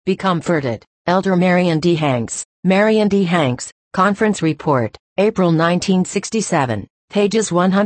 Be comforted. Elder Marion D. Hanks. Marion D. Hanks, Conference Report, April 1967, pages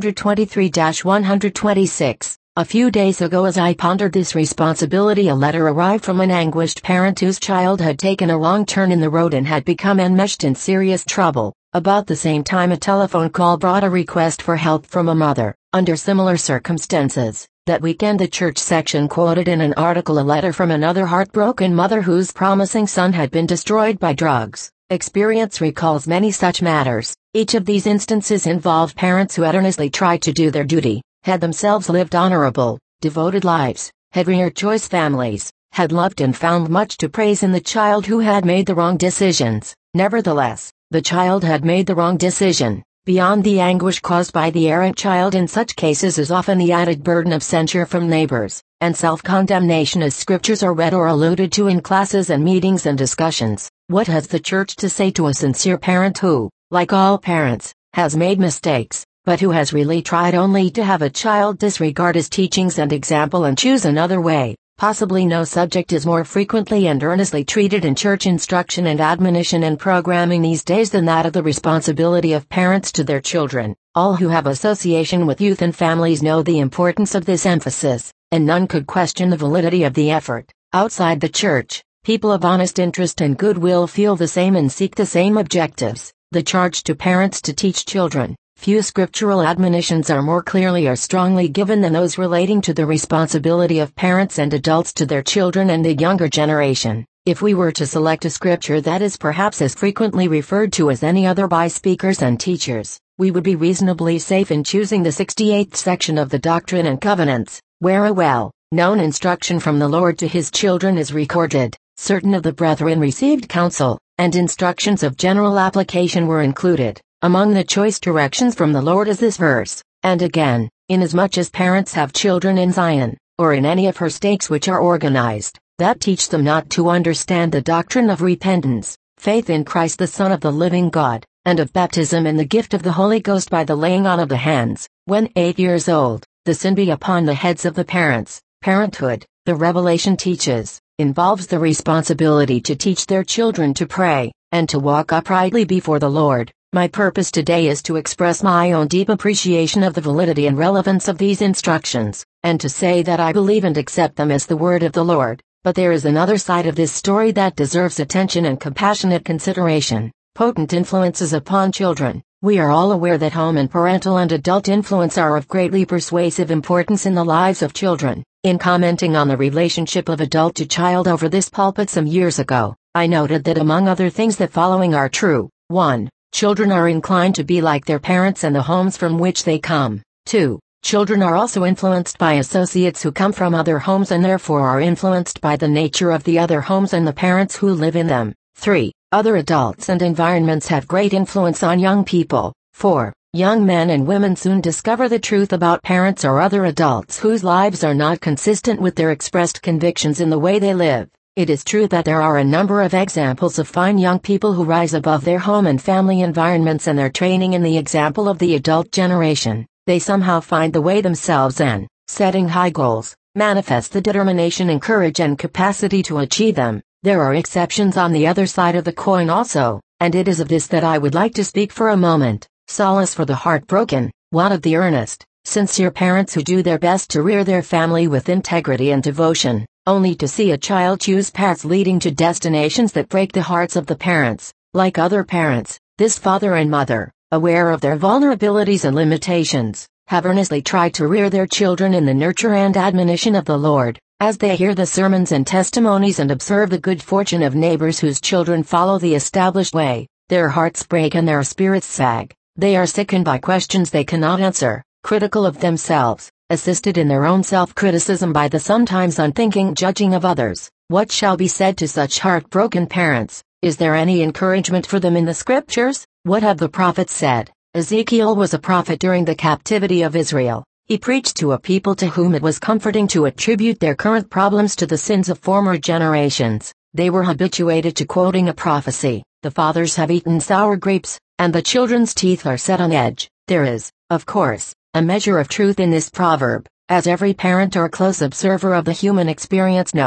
123-126. A few days ago, as I pondered this responsibility, a letter arrived from an anguished parent whose child had taken a wrong turn in the road and had become enmeshed in serious trouble. About the same time, a telephone call brought a request for help from a mother, under similar circumstances. That weekend, the church section quoted in an article a letter from another heartbroken mother whose promising son had been destroyed by drugs. Experience recalls many such matters. Each of these instances involved parents who had earnestly tried to do their duty, had themselves lived honorable, devoted lives, had reared choice families, had loved and found much to praise in the child who had made the wrong decisions. Nevertheless, the child had made the wrong decision. Beyond the anguish caused by the errant child in such cases is often the added burden of censure from neighbors, and self-condemnation as scriptures are read or alluded to in classes and meetings and discussions. What has the church to say to a sincere parent who, like all parents, has made mistakes, but who has really tried only to have a child disregard his teachings and example and choose another way? Possibly no subject is more frequently and earnestly treated in church instruction and admonition and programming these days than that of the responsibility of parents to their children. All who have association with youth and families know the importance of this emphasis, and none could question the validity of the effort. Outside the church, people of honest interest and goodwill feel the same and seek the same objectives. The charge to parents to teach children. Few scriptural admonitions are more clearly or strongly given than those relating to the responsibility of parents and adults to their children and the younger generation. If we were to select a scripture that is perhaps as frequently referred to as any other by speakers and teachers, we would be reasonably safe in choosing the 68th section of the Doctrine and Covenants, where a well-known instruction from the Lord to his children is recorded. Certain of the brethren received counsel, and instructions of general application were included. Among the choice directions from the Lord is this verse, and again, inasmuch as parents have children in Zion, or in any of her states which are organized, that teach them not to understand the doctrine of repentance, faith in Christ the Son of the living God, and of baptism in the gift of the Holy Ghost by the laying on of the hands, when 8 years old, the sin be upon the heads of the parents. Parenthood, the Revelation teaches, involves the responsibility to teach their children to pray, and to walk uprightly before the Lord. My purpose today is to express my own deep appreciation of the validity and relevance of these instructions, and to say that I believe and accept them as the word of the Lord. But there is another side of this story that deserves attention and compassionate consideration. Potent influences upon children. We are all aware that home and parental and adult influence are of greatly persuasive importance in the lives of children. In commenting on the relationship of adult to child over this pulpit some years ago, I noted that among other things the following are true. 1. Children are inclined to be like their parents and the homes from which they come. 2. Children are also influenced by associates who come from other homes and therefore are influenced by the nature of the other homes and the parents who live in them. 3. Other adults and environments have great influence on young people. 4. Young men and women soon discover the truth about parents or other adults whose lives are not consistent with their expressed convictions in the way they live. It is true that there are a number of examples of fine young people who rise above their home and family environments and their training in the example of the adult generation. They somehow find the way themselves and, setting high goals, manifest the determination and courage and capacity to achieve them. There are exceptions on the other side of the coin also, and it is of this that I would like to speak for a moment. Solace for the heartbroken, one of the earnest, sincere parents who do their best to rear their family with integrity and devotion, only to see a child choose paths leading to destinations that break the hearts of the parents. Like other parents, this father and mother, aware of their vulnerabilities and limitations, have earnestly tried to rear their children in the nurture and admonition of the Lord. As they hear the sermons and testimonies and observe the good fortune of neighbors whose children follow the established way, their hearts break and their spirits sag. They are sickened by questions they cannot answer, critical of themselves, assisted in their own self-criticism by the sometimes unthinking judging of others. What shall be said to such heartbroken parents? Is there any encouragement for them in the scriptures? What have the prophets said? Ezekiel was a prophet during the captivity of Israel. He preached to a people to whom it was comforting to attribute their current problems to the sins of former generations. They were habituated to quoting a prophecy, "The fathers have eaten sour grapes, and the children's teeth are set on edge." There is, of course, a measure of truth in this proverb, as every parent or close observer of the human experience knows.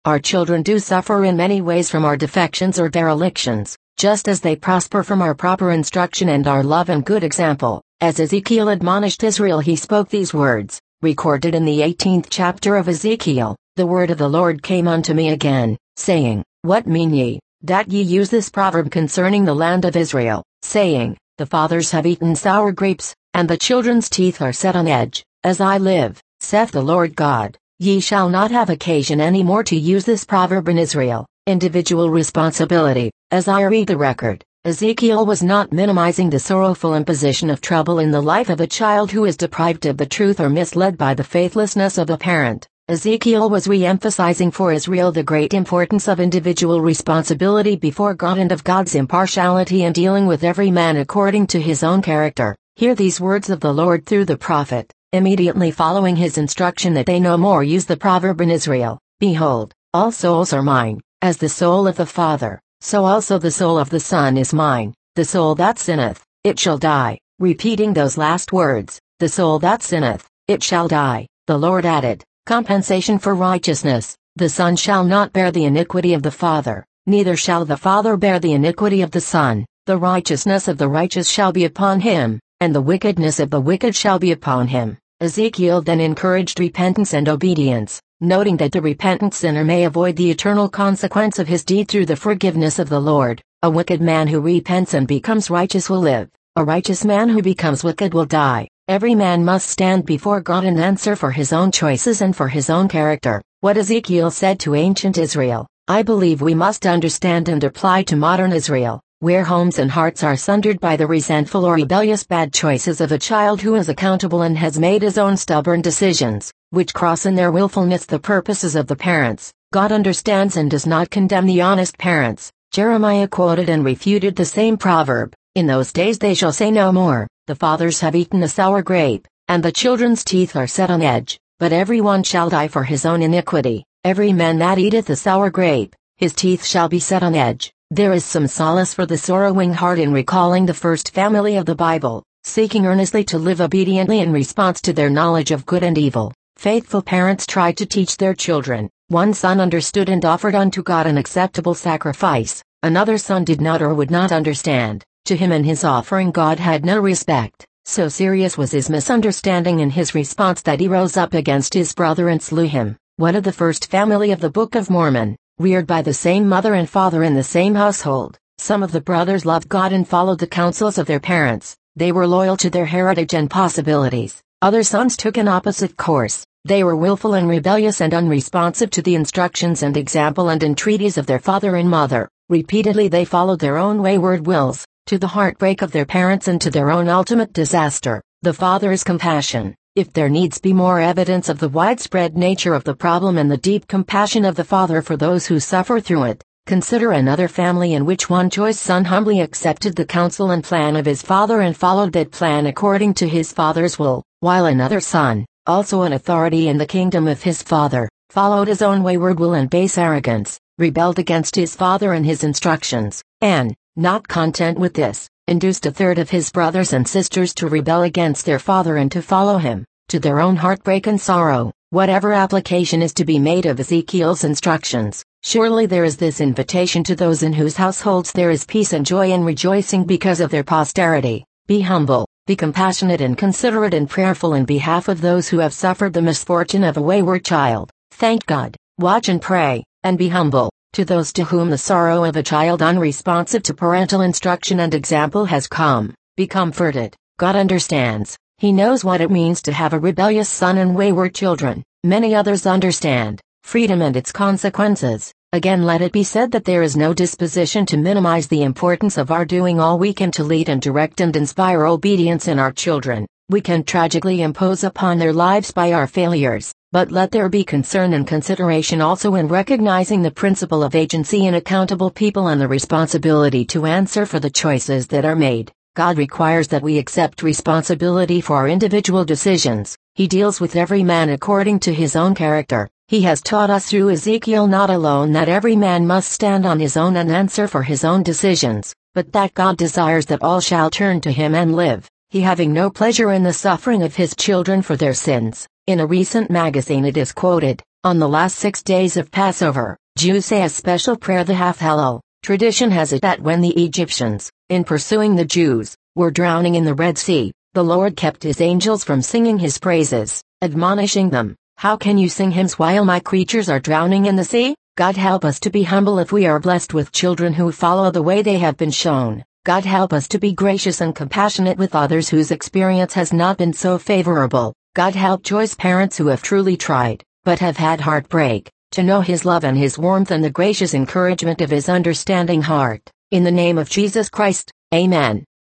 Our children do suffer in many ways from our defections or derelictions, just as they prosper from our proper instruction and our love and good example. As Ezekiel admonished Israel, he spoke these words, recorded in the 18th chapter of Ezekiel. The word of the Lord came unto me again, saying, What mean ye, that ye use this proverb concerning the land of Israel, saying, The fathers have eaten sour grapes, and the children's teeth are set on edge? As I live, saith the Lord God, ye shall not have occasion any more to use this proverb in Israel. Individual responsibility. As I read the record, Ezekiel was not minimizing the sorrowful imposition of trouble in the life of a child who is deprived of the truth or misled by the faithlessness of a parent. Ezekiel was re-emphasizing for Israel the great importance of individual responsibility before God and of God's impartiality in dealing with every man according to his own character. Hear these words of the Lord through the prophet, immediately following his instruction that they no more use the proverb in Israel. Behold, all souls are mine, as the soul of the Father, so also the soul of the Son is mine. The soul that sinneth, it shall die. Repeating those last words, the soul that sinneth, it shall die. The Lord added, compensation for righteousness. The Son shall not bear the iniquity of the Father, neither shall the Father bear the iniquity of the Son. The righteousness of the righteous shall be upon him, and the wickedness of the wicked shall be upon him. Ezekiel then encouraged repentance and obedience, noting that the repentant sinner may avoid the eternal consequence of his deed through the forgiveness of the Lord. A wicked man who repents and becomes righteous will live. A righteous man who becomes wicked will die. Every man must stand before God and answer for his own choices and for his own character. What Ezekiel said to ancient Israel, I believe we must understand and apply to modern Israel, where homes and hearts are sundered by the resentful or rebellious bad choices of a child who is accountable and has made his own stubborn decisions, which cross in their willfulness the purposes of the parents. God understands and does not condemn the honest parents. Jeremiah quoted and refuted the same proverb. In those days they shall say no more, the fathers have eaten the sour grape, and the children's teeth are set on edge, but every one shall die for his own iniquity. Every man that eateth the sour grape, his teeth shall be set on edge. There is some solace for the sorrowing heart in recalling the first family of the Bible, seeking earnestly to live obediently in response to their knowledge of good and evil. Faithful parents tried to teach their children. One son understood and offered unto God an acceptable sacrifice. Another son did not or would not understand. To him and his offering God had no respect. So serious was his misunderstanding and his response that he rose up against his brother and slew him. One of the first family of the Book of Mormon, reared by the same mother and father in the same household. Some of the brothers loved God and followed the counsels of their parents. They were loyal to their heritage and possibilities. Other sons took an opposite course. They were willful and rebellious and unresponsive to the instructions and example and entreaties of their father and mother. Repeatedly they followed their own wayward wills, to the heartbreak of their parents and to their own ultimate disaster. The Father's compassion. If there needs be more evidence of the widespread nature of the problem and the deep compassion of the Father for those who suffer through it, consider another family in which one choice son humbly accepted the counsel and plan of his father and followed that plan according to his father's will, while another son, also an authority in the kingdom of his father, followed his own wayward will and base arrogance, rebelled against his father and his instructions, and, not content with this, induced a third of his brothers and sisters to rebel against their father and to follow him, to their own heartbreak and sorrow. Whatever application is to be made of Ezekiel's instructions, surely there is this invitation to those in whose households there is peace and joy and rejoicing because of their posterity. Be humble, be compassionate and considerate and prayerful in behalf of those who have suffered the misfortune of a wayward child. Thank God, watch and pray, and be humble. To those to whom the sorrow of a child unresponsive to parental instruction and example has come, be comforted. God understands. He knows what it means to have a rebellious son and wayward children. Many others understand freedom and its consequences. Again, let it be said that there is no disposition to minimize the importance of our doing all we can to lead and direct and inspire obedience in our children. We can tragically impose upon their lives by our failures, but let there be concern and consideration also in recognizing the principle of agency in accountable people and the responsibility to answer for the choices that are made. God requires that we accept responsibility for our individual decisions. He deals with every man according to his own character. He has taught us through Ezekiel not alone that every man must stand on his own and answer for his own decisions, but that God desires that all shall turn to him and live, he having no pleasure in the suffering of his children for their sins. In a recent magazine it is quoted, On the last 6 days of Passover, Jews say a special prayer, the Hallel. Tradition has it that when the Egyptians, in pursuing the Jews, were drowning in the Red Sea, the Lord kept his angels from singing his praises, admonishing them, "How can you sing hymns while my creatures are drowning in the sea?" God help us to be humble if we are blessed with children who follow the way they have been shown. God help us to be gracious and compassionate with others whose experience has not been so favorable. God help Joy's parents who have truly tried, but have had heartbreak, to know his love and his warmth and the gracious encouragement of his understanding heart. In the name of Jesus Christ, Amen.